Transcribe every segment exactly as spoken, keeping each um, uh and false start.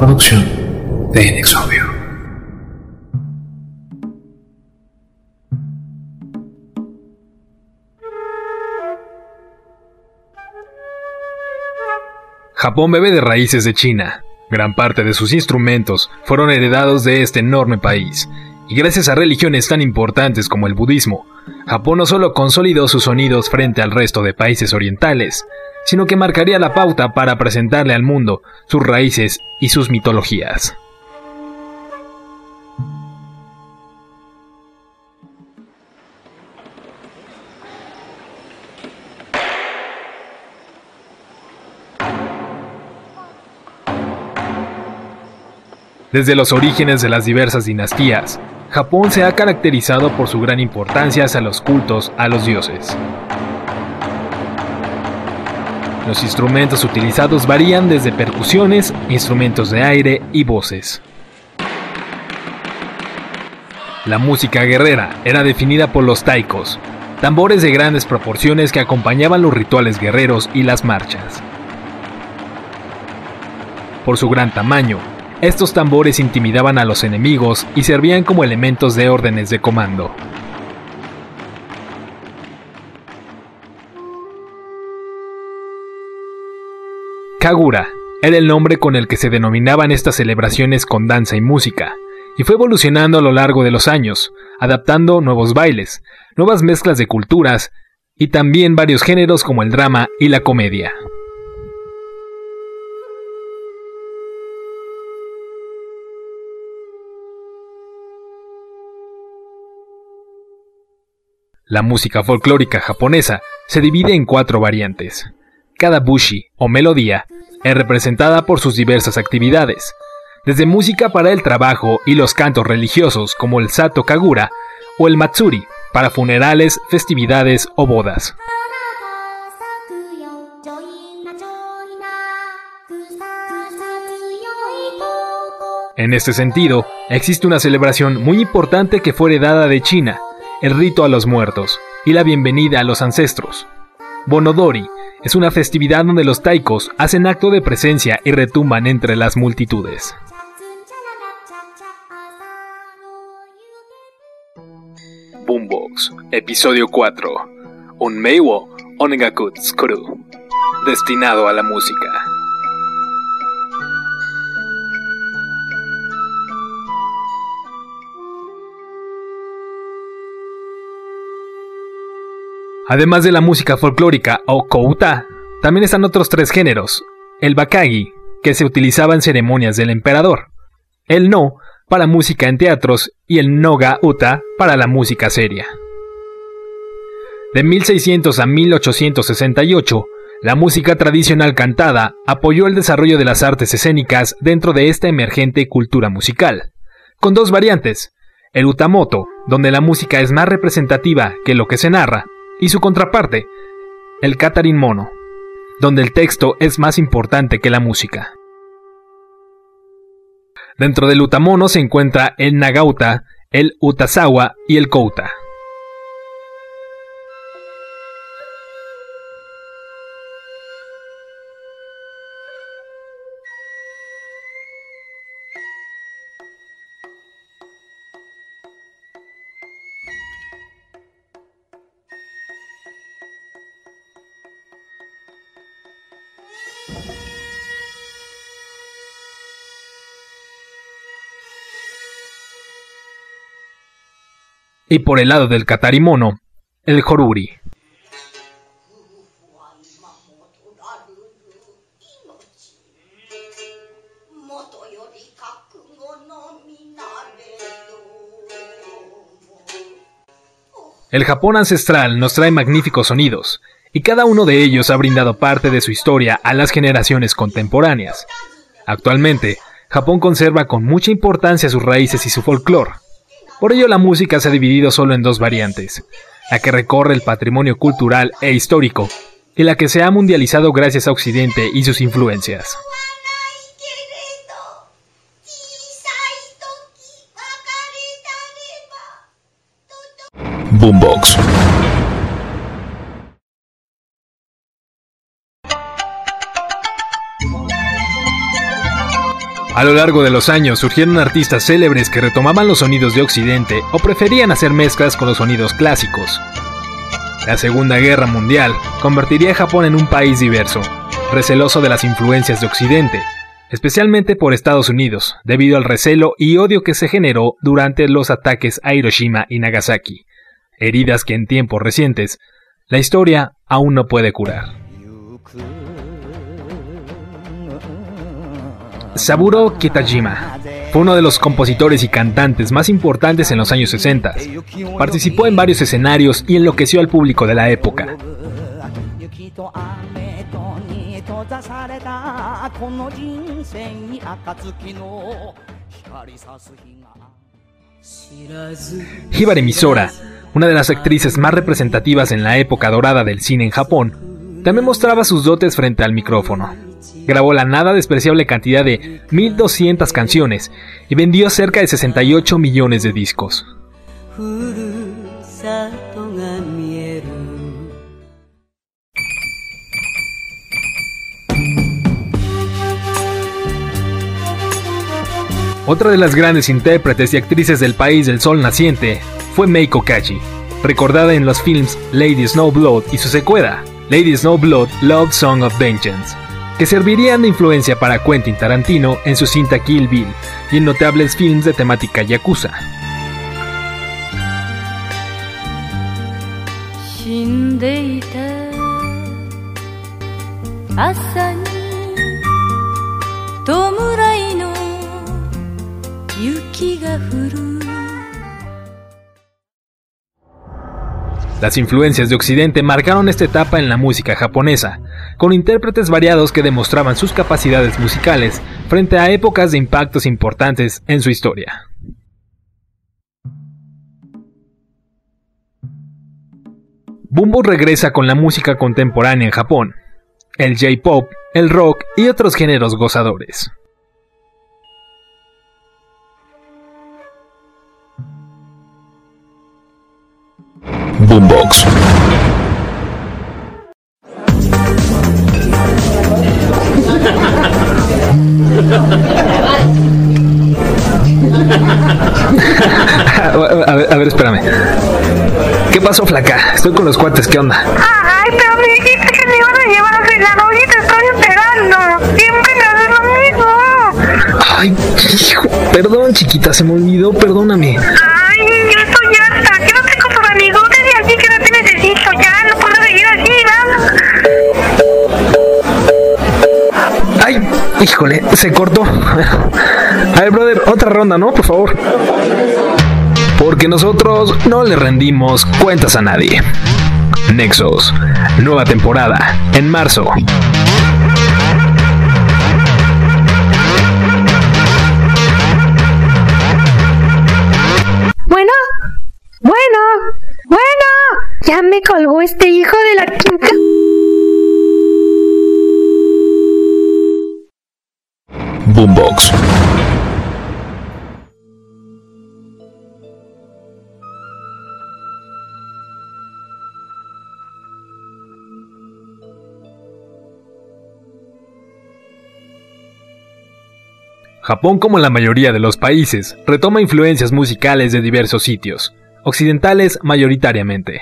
producción de Inexobvio. Japón bebe de raíces de China. Gran parte de sus instrumentos fueron heredados de este enorme país, y gracias a religiones tan importantes como el budismo, Japón no solo consolidó sus sonidos frente al resto de países orientales, sino que marcaría la pauta para presentarle al mundo sus raíces y sus mitologías. Desde los orígenes de las diversas dinastías, Japón se ha caracterizado por su gran importancia hacia los cultos a los dioses. Los instrumentos utilizados varían desde percusiones, instrumentos de aire y voces. La música guerrera era definida por los taikos, tambores de grandes proporciones que acompañaban los rituales guerreros y las marchas. Por su gran tamaño, estos tambores intimidaban a los enemigos y servían como elementos de órdenes de comando. Kagura era el nombre con el que se denominaban estas celebraciones con danza y música, y fue evolucionando a lo largo de los años, adaptando nuevos bailes, nuevas mezclas de culturas, y también varios géneros como el drama y la comedia. La música folclórica japonesa se divide en cuatro variantes. Cada bushi, o melodía, es representada por sus diversas actividades, desde música para el trabajo y los cantos religiosos como el Sato Kagura o el Matsuri, para funerales, festividades o bodas. En este sentido, existe una celebración muy importante que fue heredada de China, el rito a los muertos y la bienvenida a los ancestros. Bonodori es una festividad donde los taikos hacen acto de presencia y retumban entre las multitudes. Boombox, episodio cuatro. Unmei wo Onegaku Tsukuru. Destinado a la música. Además de la música folclórica o kouta, también están otros tres géneros: el bakagi, que se utilizaba en ceremonias del emperador, el no, para música en teatros, y el noga uta, para la música seria. De mil seiscientos a mil ochocientos sesenta y ocho, la música tradicional cantada apoyó el desarrollo de las artes escénicas dentro de esta emergente cultura musical, con dos variantes: el utamoto, donde la música es más representativa que lo que se narra, y su contraparte, el katarin mono, donde el texto es más importante que la música. Dentro del utamono se encuentra el nagauta, el utasawa y el kouta. Y por el lado del katarimono, el joruri. El Japón ancestral nos trae magníficos sonidos, y cada uno de ellos ha brindado parte de su historia a las generaciones contemporáneas. Actualmente, Japón conserva con mucha importancia sus raíces y su folclore. Por ello la música se ha dividido solo en dos variantes, la que recorre el patrimonio cultural e histórico, y la que se ha mundializado gracias a Occidente y sus influencias. Boombox. A lo largo de los años surgieron artistas célebres que retomaban los sonidos de Occidente o preferían hacer mezclas con los sonidos clásicos. La Segunda Guerra Mundial convertiría a Japón en un país diverso, receloso de las influencias de Occidente, especialmente por Estados Unidos, debido al recelo y odio que se generó durante los ataques a Hiroshima y Nagasaki, heridas que en tiempos recientes la historia aún no puede curar. Saburo Kitajima fue uno de los compositores y cantantes más importantes en los años sesenta. Participó en varios escenarios y enloqueció al público de la época. Hibari Misora, una de las actrices más representativas en la época dorada del cine en Japón, también mostraba sus dotes frente al micrófono. Grabó la nada despreciable cantidad de mil doscientas canciones y vendió cerca de sesenta y ocho millones de discos. Otra de las grandes intérpretes y actrices del país del sol naciente fue Meiko Kaji, recordada en los films Lady Snowblood y su secuela, Lady Snowblood Love Song of Vengeance, que servirían de influencia para Quentin Tarantino en su cinta Kill Bill y en notables films de temática yakuza. Las influencias de Occidente marcaron esta etapa en la música japonesa, con intérpretes variados que demostraban sus capacidades musicales frente a épocas de impactos importantes en su historia. Boombox regresa con la música contemporánea en Japón, el J-pop, el rock y otros géneros gozadores. Boombox. a, ver, a ver, espérame. ¿Qué pasó, flaca? Estoy con los cuates, ¿qué onda? Ay, pero me dijiste que me iban a llevar a cenar y te estoy esperando. Siempre me haces lo mismo. Ay, hijo, perdón, chiquita, se me olvidó, perdóname. Ay, yo estoy harta. Quédate con tus amigotes y así que no te necesito. Ya, no puedo seguir así, ¿verdad? Ay, híjole, se cortó. A ver, brother, otra ronda, ¿no? Por favor. Porque nosotros no le rendimos cuentas a nadie. Nexos, nueva temporada, en marzo. Bueno, bueno, bueno. Ya me colgó este hijo de la quinta. Boombox. Japón, como la mayoría de los países, retoma influencias musicales de diversos sitios, occidentales mayoritariamente.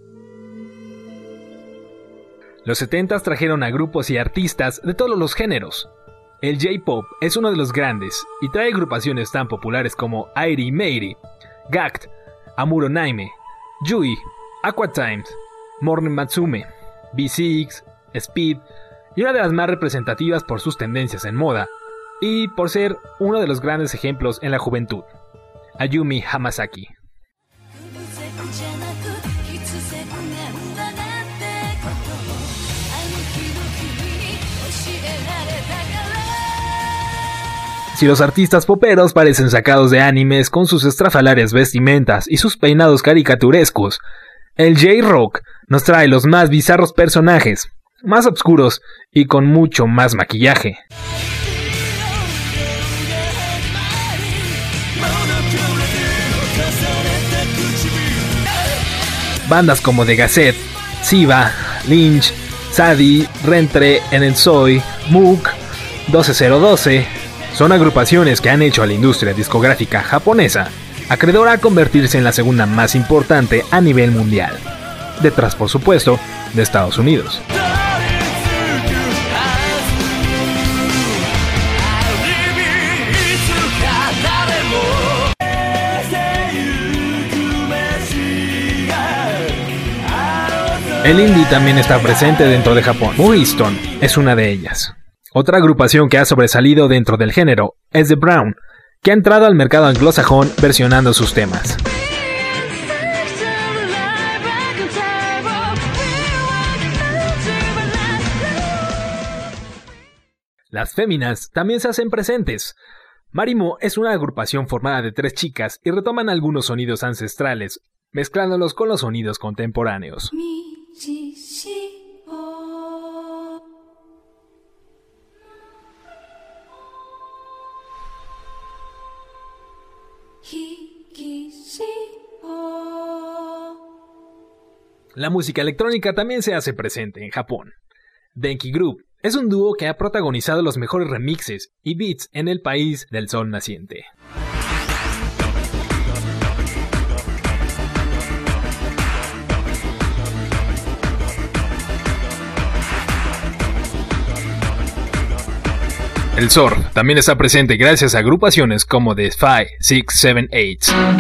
Los setentas trajeron a grupos y artistas de todos los géneros. El J-pop es uno de los grandes y trae agrupaciones tan populares como Airi Meiri, Gact, Amuro Naime, Yui, Aqua Times, Morning Matsume, B seis, Speed y una de las más representativas por sus tendencias en moda y por ser uno de los grandes ejemplos en la juventud, Ayumi Hamasaki. Si los artistas poperos parecen sacados de animes con sus estrafalarias vestimentas y sus peinados caricaturescos, el J-Rock nos trae los más bizarros personajes, más oscuros y con mucho más maquillaje. Bandas como The Gazette, Siva, Lynch, Sadi, Rentre, En el Soy, Mook, doce cero doce, Son agrupaciones que han hecho a la industria discográfica japonesa acreedora a convertirse en la segunda más importante a nivel mundial, detrás por supuesto de Estados Unidos. El indie también está presente dentro de Japón. Morrison es una de ellas. Otra agrupación que ha sobresalido dentro del género es The Brown, que ha entrado al mercado anglosajón versionando sus temas. Las féminas también se hacen presentes. Marimo es una agrupación formada de tres chicas y retoman algunos sonidos ancestrales, mezclándolos con los sonidos contemporáneos. La música electrónica también se hace presente en Japón. Denki Group es un dúo que ha protagonizado los mejores remixes y beats en el país del sol naciente. El surf también está presente gracias a agrupaciones como The Five, Six, Seven, Eight.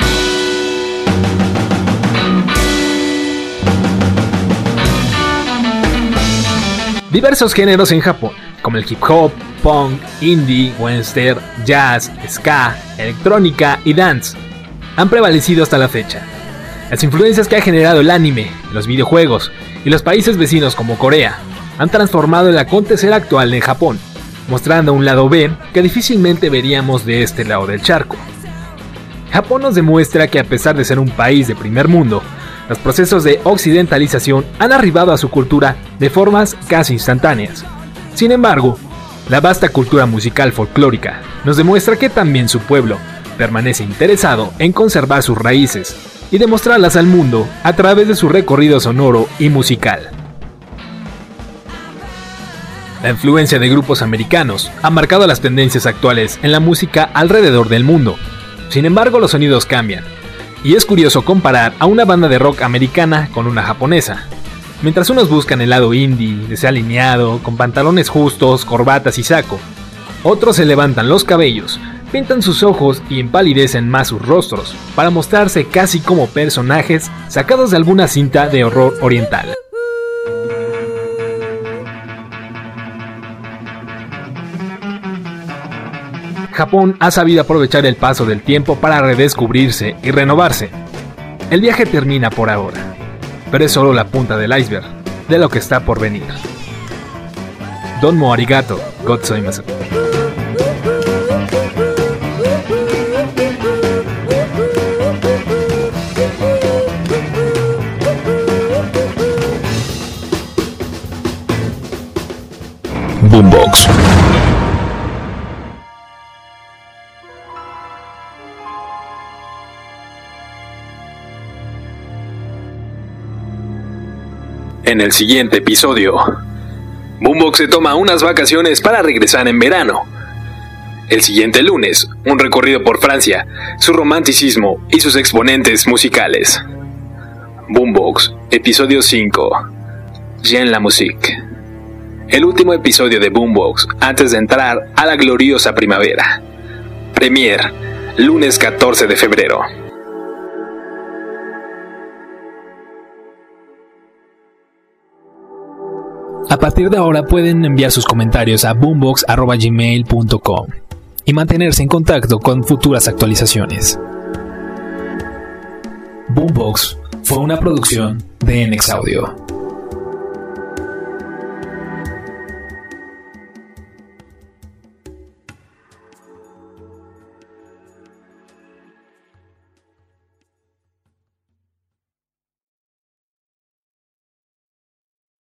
Diversos géneros en Japón, como el hip hop, punk, indie, western, jazz, ska, electrónica y dance, han prevalecido hasta la fecha. Las influencias que ha generado el anime, los videojuegos y los países vecinos como Corea han transformado el acontecer actual en Japón, mostrando un lado B que difícilmente veríamos de este lado del charco. Japón nos demuestra que a pesar de ser un país de primer mundo, los procesos de occidentalización han arribado a su cultura de formas casi instantáneas. Sin embargo, la vasta cultura musical folclórica nos demuestra que también su pueblo permanece interesado en conservar sus raíces y demostrarlas al mundo a través de su recorrido sonoro y musical. La influencia de grupos americanos ha marcado las tendencias actuales en la música alrededor del mundo. Sin embargo, los sonidos cambian. Y es curioso comparar a una banda de rock americana con una japonesa. Mientras unos buscan el lado indie, desalineado, con pantalones justos, corbatas y saco, otros se levantan los cabellos, pintan sus ojos y empalidecen más sus rostros, para mostrarse casi como personajes sacados de alguna cinta de horror oriental. Japón ha sabido aprovechar el paso del tiempo para redescubrirse y renovarse. El viaje termina por ahora, pero es solo la punta del iceberg de lo que está por venir. Donmo arigato, gozaimasu. Boombox. En el siguiente episodio, Boombox se toma unas vacaciones para regresar en verano. El siguiente lunes, un recorrido por Francia, su romanticismo y sus exponentes musicales. Boombox, episodio cinco. J'aime la musique. El último episodio de Boombox antes de entrar a la gloriosa primavera. Premier, lunes catorce de febrero. A partir de ahora pueden enviar sus comentarios a boombox arroba gmail punto com y mantenerse en contacto con futuras actualizaciones. Boombox fue una producción de N X Audio.